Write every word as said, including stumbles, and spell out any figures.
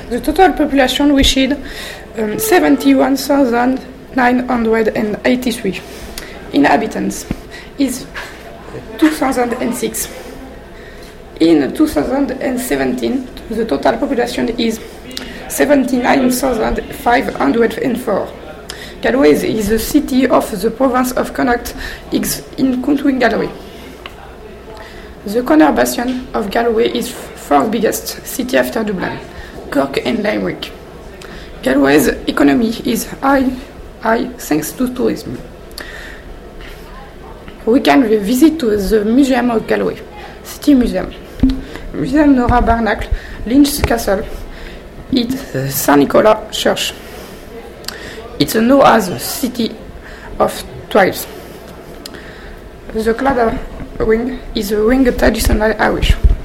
The total population reached um, seventy-one thousand nine hundred eighty-three inhabitants is two thousand six. In two thousand seventeen, the total population is seventy-nine thousand five hundred four. Galway is the city of the province of Connacht, including Galway. The conurbation of Galway is fourth biggest city after Dublin, Cork and Limerick. Galway's economy is high, high thanks to tourism. We can visit to the Museum of Galway, City Museum, Museum Nora Barnacle, Lynch Castle, it's Saint Nicholas Church. It's known as the City of Twilight. The Claddagh ring is a ring traditional Irish.